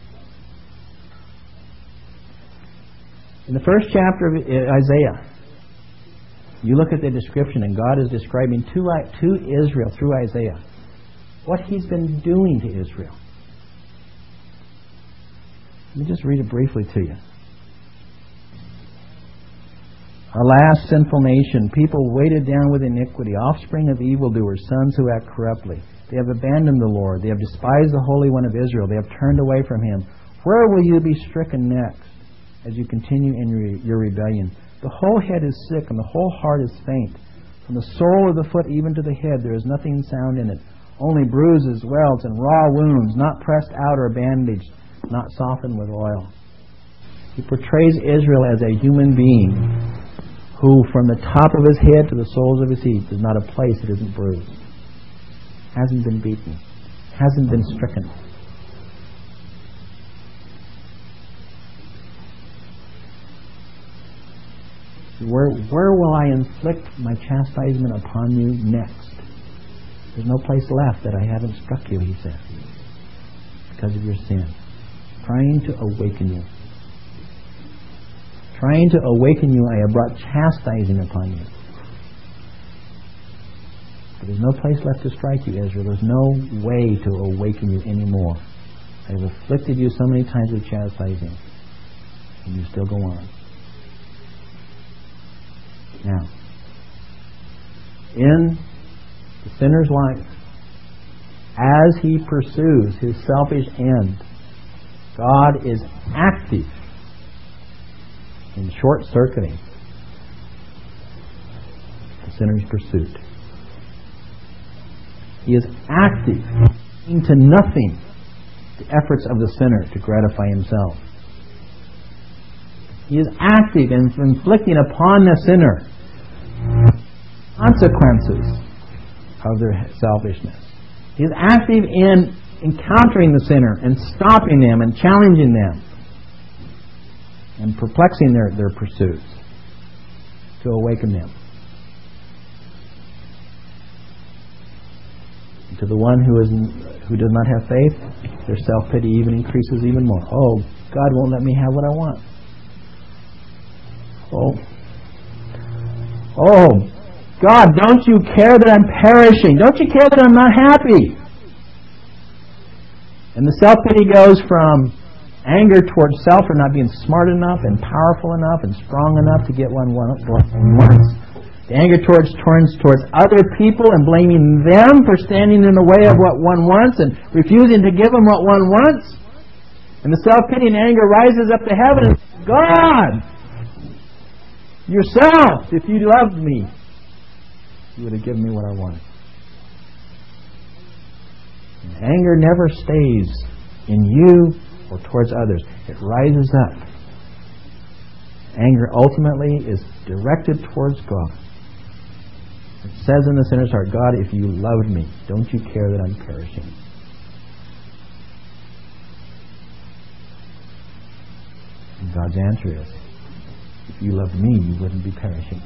Speaker 1: In the first chapter of Isaiah, you look at the description, and God is describing to Israel through Isaiah what He's been doing to Israel. Let me just read it briefly to you. Alas, sinful nation, people weighted down with iniquity, offspring of evildoers, sons who act corruptly. They have abandoned the Lord. They have despised the Holy One of Israel. They have turned away from Him. Where will you be stricken next as you continue in your rebellion? The whole head is sick and the whole heart is faint. From the sole of the foot even to the head there is nothing sound in it. Only bruises, welts, and raw wounds, not pressed out or bandaged, not softened with oil. He portrays Israel as a human being who from the top of his head to the soles of his feet is not a place that isn't bruised, hasn't been beaten, hasn't been stricken. Where will I inflict my chastisement upon you next? There's no place left that I haven't struck you, he says, because of your sin. Trying to awaken you. trying to awaken you, I have brought chastising upon you. But there's no place left to strike you, Israel. There's no way to awaken you anymore. I have afflicted you so many times with chastising, and you still go on. Now, in the sinner's life, as he pursues his selfish end, God is active in short-circuiting the sinner's pursuit. He is active, bringing to nothing the efforts of the sinner to gratify himself. He is active in inflicting upon the sinner consequences of their selfishness. He is active in encountering the sinner and stopping them and challenging them and perplexing their pursuits to awaken them. To the one who does not have faith, their self-pity even increases even more. Oh, God won't let me have what I want. Oh, God, don't you care that I'm perishing? Don't you care that I'm not happy? And the self-pity goes from anger towards self for not being smart enough and powerful enough and strong enough to get what one wants. The anger turns towards other people and blaming them for standing in the way of what one wants and refusing to give them what one wants. And the self-pity and anger rises up to heaven and says, God, yourself, if you loved me, you would have given me what I wanted. And anger never stays in you or towards others. It rises up. Anger ultimately is directed towards God. It says in the sinner's heart, God, if you loved me, don't you care that I'm perishing? And God's answer is, if you loved me, you wouldn't be perishing.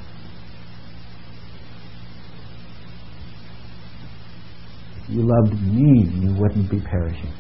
Speaker 1: If you loved me, you wouldn't be perishing.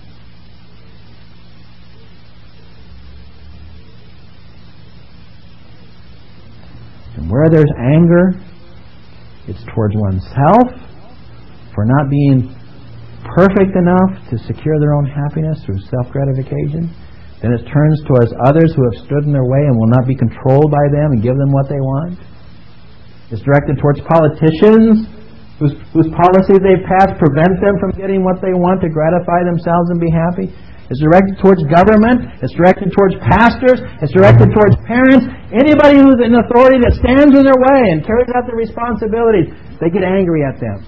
Speaker 1: And where there's anger, it's towards oneself for not being perfect enough to secure their own happiness through self-gratification. Then it turns towards others who have stood in their way and will not be controlled by them and give them what they want. It's directed towards politicians whose policies they've passed prevent them from getting what they want to gratify themselves and be happy. It's directed towards government. It's directed towards pastors. It's directed towards parents. Anybody who's in authority that stands in their way and carries out their responsibilities, they get angry at them.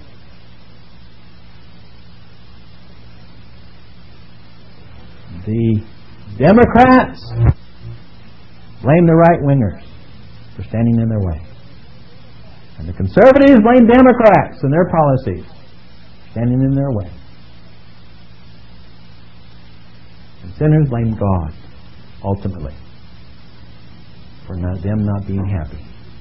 Speaker 1: The Democrats blame the right-wingers for standing in their way. And the conservatives blame Democrats and their policies for standing in their way. And sinners blame God, ultimately, for them not being happy.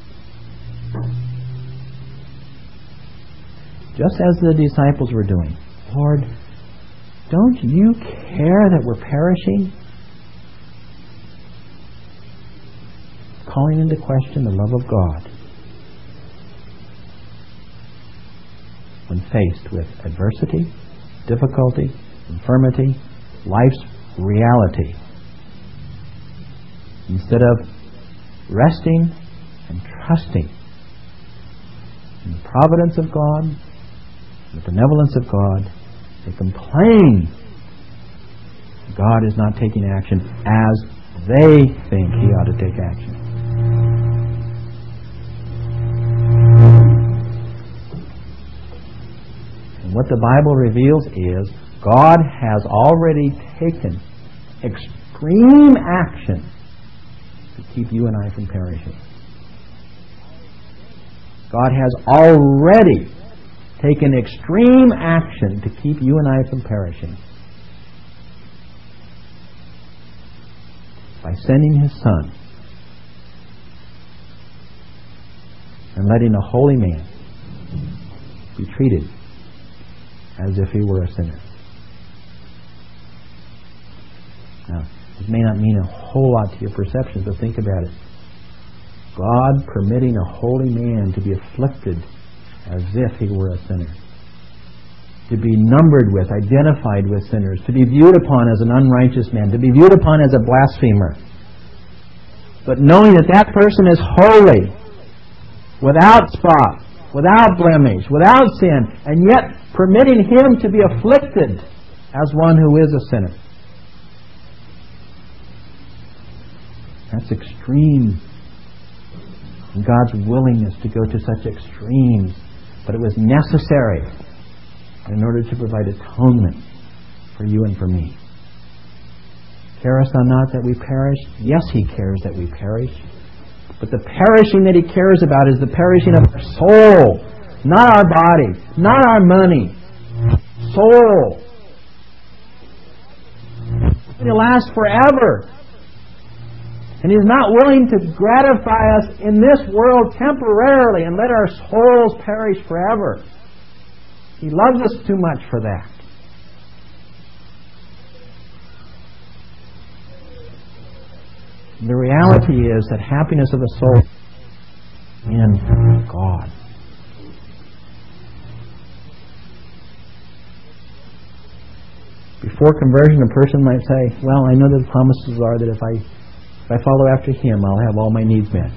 Speaker 1: Just as the disciples were doing. Lord, don't you care that we're perishing? Calling into question the love of God when faced with adversity, difficulty, infirmity, life's reality. Instead of resting and trusting in the providence of God, the benevolence of God, they complain God is not taking action as they think He ought to take action. And what the Bible reveals is God has already taken extreme action to keep you and I from perishing. God has already taken extreme action to keep you and I from perishing by sending His Son and letting a holy man be treated as if he were a sinner. Now, This may not mean a whole lot to your perceptions, but think about it. God permitting a holy man to be afflicted as if he were a sinner. To be numbered with, identified with sinners. To be viewed upon as an unrighteous man. To be viewed upon as a blasphemer. But knowing that that person is holy, without spot, without blemish, without sin, and yet permitting him to be afflicted as one who is a sinner. That's extreme. And God's willingness to go to such extremes. But it was necessary in order to provide atonement for you and for me. Carest thou not that we perish? Yes, He cares that we perish. But the perishing that He cares about is the perishing of our soul. Not our body. Not our money. Soul. It lasts forever. And He's not willing to gratify us in this world temporarily and let our souls perish forever. He loves us too much for that. The reality is that happiness of the soul is in God. Before conversion, a person might say, well, I know that the promises are that if I follow after Him, I'll have all my needs met.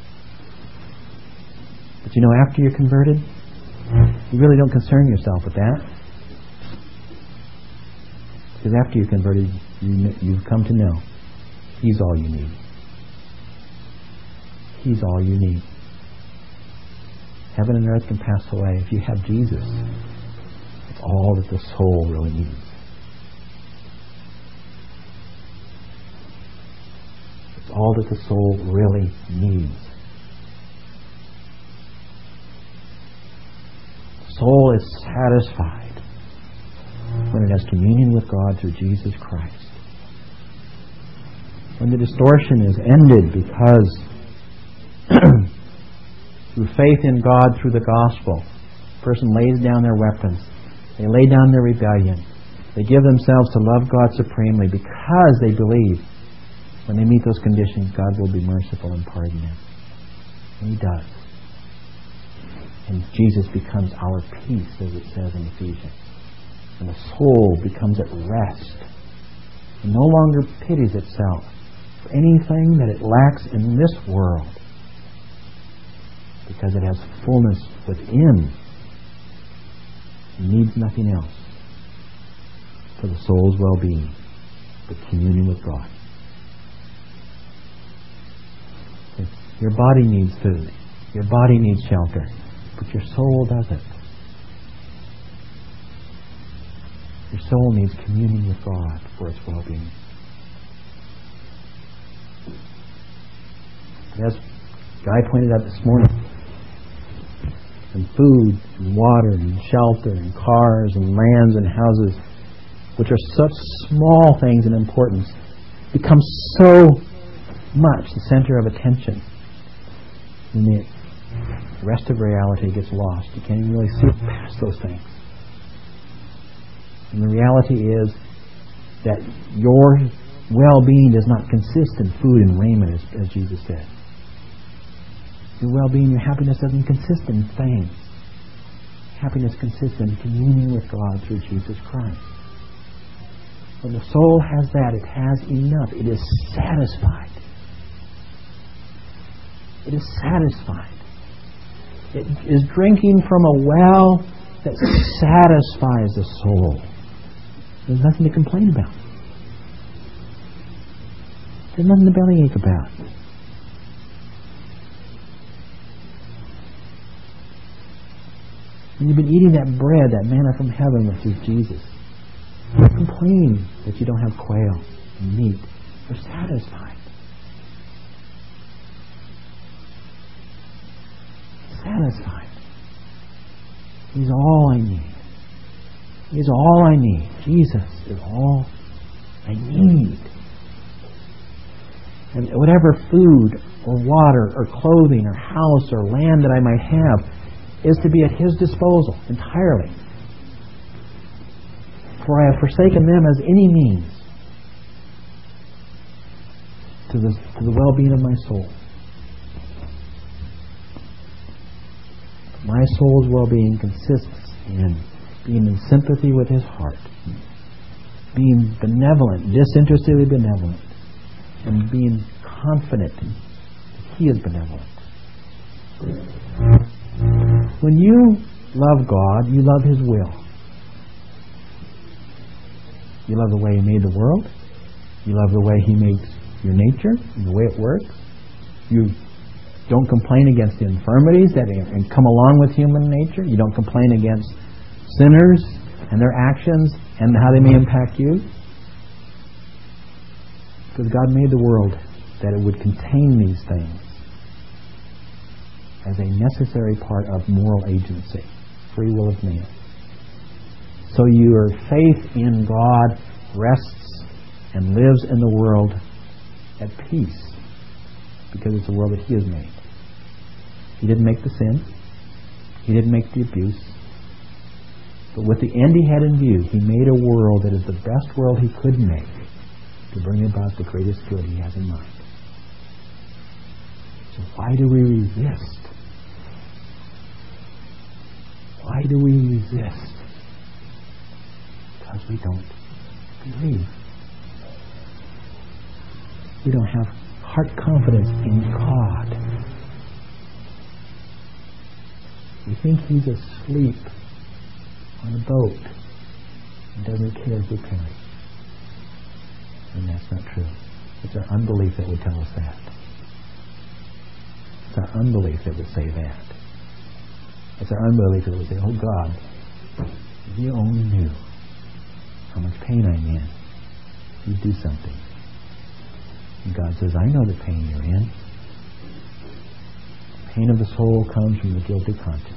Speaker 1: But you know, after you're converted, you really don't concern yourself with that. Because after you're converted, you've come to know He's all you need. He's all you need. Heaven and earth can pass away. If you have Jesus, it's all that the soul really needs. It's all that the soul really needs. The soul is satisfied when it has communion with God through Jesus Christ. When the distortion is ended because through faith in God through the gospel, a person lays down their weapons, they lay down their rebellion, they give themselves to love God supremely because they believe when they meet those conditions, God will be merciful and pardon them. And He does. And Jesus becomes our peace, as it says in Ephesians. And the soul becomes at rest. It no longer pities itself for anything that it lacks in this world, because it has fullness within. It needs nothing else for the soul's well-being but communion with God. Your body needs food. Your body needs shelter. But your soul doesn't. Your soul needs communion with God for its well-being. As Guy pointed out this morning, and food, and water, and shelter, and cars, and lands, and houses, which are such small things in importance, become so much the center of attention. And the rest of reality gets lost. You can't even really see past those things. And the reality is that your well-being does not consist in food and raiment, as Jesus said. Your well-being, your happiness doesn't consist in things. Happiness consists in communion with God through Jesus Christ. When the soul has that, it has enough. It is satisfied. It is satisfied. It is drinking from a well that satisfies the soul. There's nothing to complain about. There's nothing to bellyache about. When you've been eating that bread, that manna from heaven, which is Jesus, don't complain that you don't have quail and meat. You're satisfied. Satisfied. He's all I need. He's all I need. Jesus is all I need. And whatever food or water or clothing or house or land that I might have is to be at His disposal entirely. For I have forsaken them as any means. to the well-being of my soul. My soul's well-being consists in being in sympathy with His heart, being benevolent, disinterestedly benevolent, and being confident that He is benevolent. When you love God, you love His will. You love the way He made the world. You love the way He makes your nature, the way it works. You don't complain against the infirmities that come along with human nature. You don't complain against sinners and their actions and how they may impact you. Because God made the world that it would contain these things as a necessary part of moral agency, free will of man. So your faith in God rests and lives in the world at peace because it's a world that He has made. He didn't make the sin. He didn't make the abuse. But with the end He had in view, He made a world that is the best world He could make to bring about the greatest good He has in mind. So why do we resist? Why do we resist? Because we don't believe. We don't have heart confidence in God. We think He's asleep on a boat and doesn't care if we perish. And that's not true. It's our unbelief that would tell us that. It's our unbelief that would say that. It's our unbelief that would say, oh God, if you only knew how much pain I'm in, you'd do something. And God says, I know the pain you're in. The pain of the soul comes from the guilty conscience.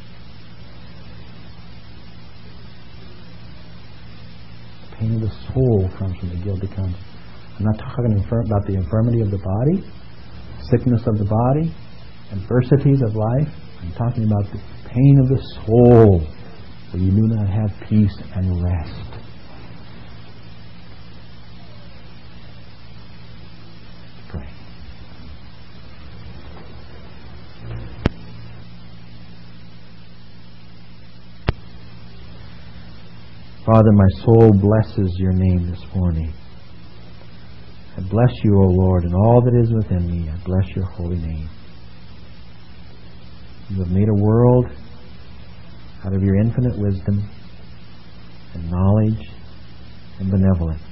Speaker 1: The pain of the soul comes from the guilty conscience. I'm not talking about the infirmity of the body, sickness of the body, adversities of life. I'm talking about the pain of the soul, where you do not have peace and rest. Pray. Father, my soul blesses your name this morning. I bless you, O Lord, and all that is within me. I bless your holy name. You have made a world out of your infinite wisdom and knowledge and benevolence.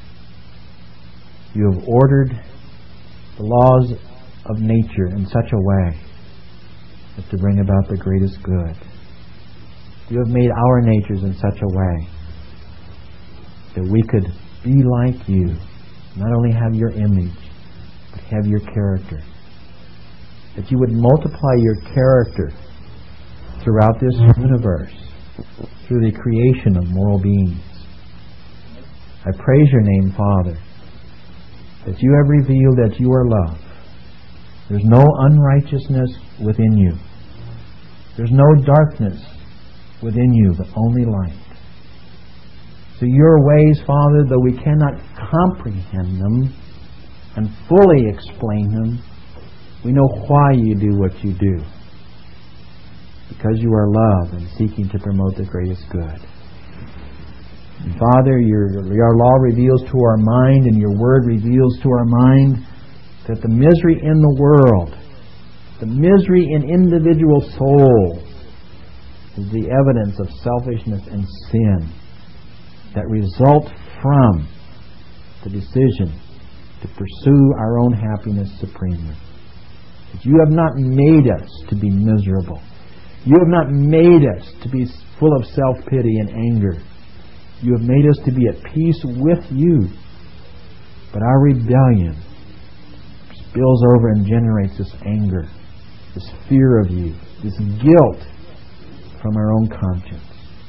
Speaker 1: You have ordered the laws of nature in such a way as to bring about the greatest good. You have made our natures in such a way that we could be like you, not only have your image, but have your character. That you would multiply your character throughout this universe through the creation of moral beings. I praise your name, Father, that you have revealed that you are love. There's no unrighteousness within you. There's no darkness within you, but only light. So your ways, Father, though we cannot comprehend them and fully explain them, we know why you do what you do. Because you are love and seeking to promote the greatest good. And Father, your law reveals to our mind and your word reveals to our mind that the misery in the world, the misery in individual souls, is the evidence of selfishness and sin that result from the decision to pursue our own happiness supremely. That you have not made us to be miserable. You have not made us to be full of self-pity and anger. You have made us to be at peace with you. But our rebellion spills over and generates this anger, this fear of you, this guilt from our own conscience.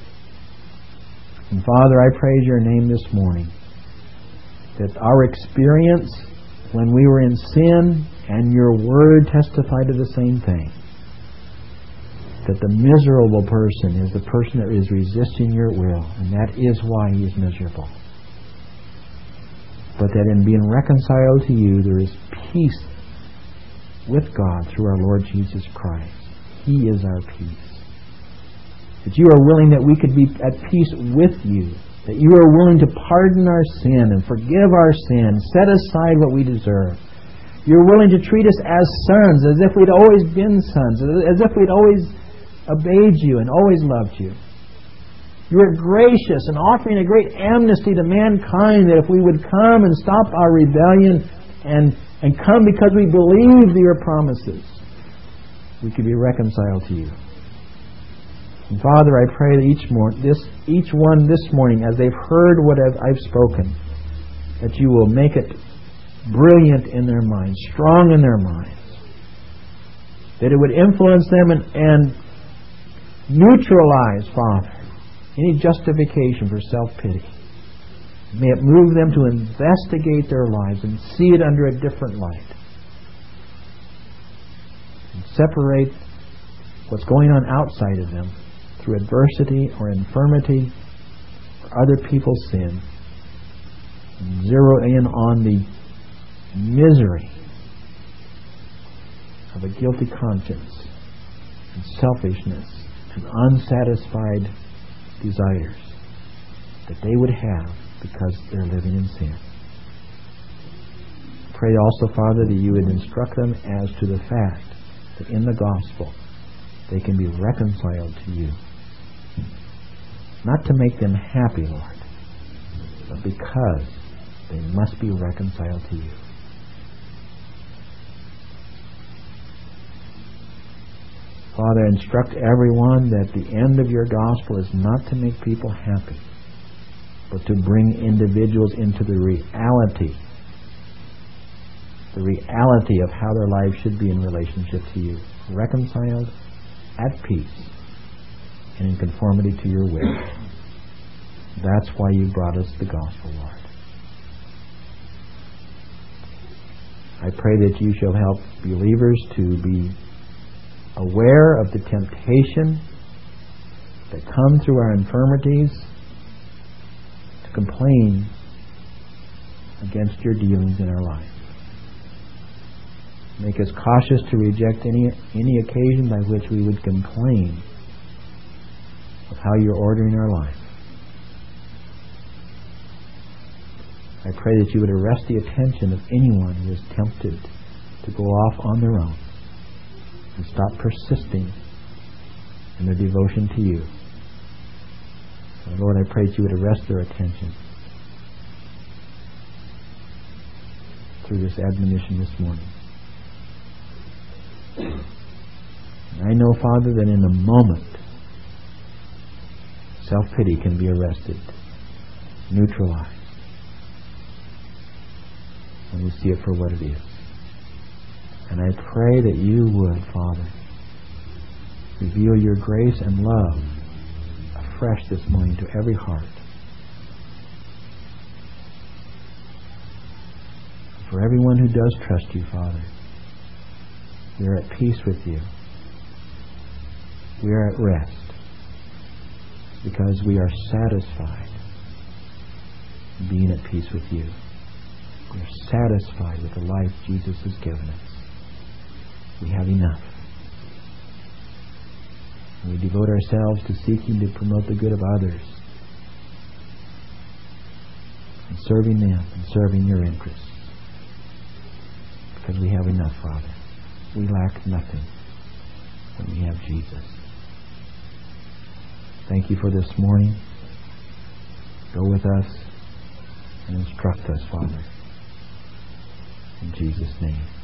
Speaker 1: And Father, I praise your name this morning that our experience when we were in sin and your word testify to the same thing. That the miserable person is the person that is resisting your will, and that is why he is miserable. but that in being reconciled to you there is peace with God through our Lord Jesus Christ. He is our peace. That you are willing that we could be at peace with you. That you are willing to pardon our sin and forgive our sin, set aside what we deserve. You're willing to treat us as sons, as if we'd always been sons, as if we'd always obeyed you and always loved you. You are gracious and offering a great amnesty to mankind, that if we would come and stop our rebellion and come because we believe your promises, we could be reconciled to you. And Father, I pray that each one this morning, as they've heard what I've spoken, that you will make it brilliant in their minds, strong in their minds, that it would influence them and neutralize, Father, any justification for self-pity. May it move them to investigate their lives and see it under a different light, and separate what's going on outside of them through adversity or infirmity or other people's sin, and zero in on the misery of a guilty conscience and selfishness and unsatisfied desires that they would have because they're living in sin. Pray also, Father, that you would instruct them as to the fact that in the gospel they can be reconciled to you. Not to make them happy, Lord, but because they must be reconciled to you. Father, instruct everyone that the end of your gospel is not to make people happy, but to bring individuals into the reality of how their lives should be in relationship to you, reconciled, at peace, and in conformity to your will. That's why you brought us the gospel, Lord. I pray that you shall help believers to be aware of the temptation that come through our infirmities to complain against your dealings in our life. Make us cautious to reject any occasion by which we would complain of how you're ordering our life. I pray that you would arrest the attention of anyone who is tempted to go off on their own and stop persisting in their devotion to you. And Lord, I pray that you would arrest their attention through this admonition this morning. And I know, Father, that in a moment self-pity can be arrested, neutralized, when we see it for what it is. And I pray that you would, Father, reveal your grace and love afresh this morning to every heart. For everyone who does trust you, Father, we are at peace with you. We are at rest because we are satisfied being at peace with you. We are satisfied with the life Jesus has given us. We have enough. And we devote ourselves to seeking to promote the good of others and serving them and serving your interests. Because we have enough, Father. We lack nothing when we have Jesus. Thank you for this morning. Go with us and instruct us, Father. In Jesus' name.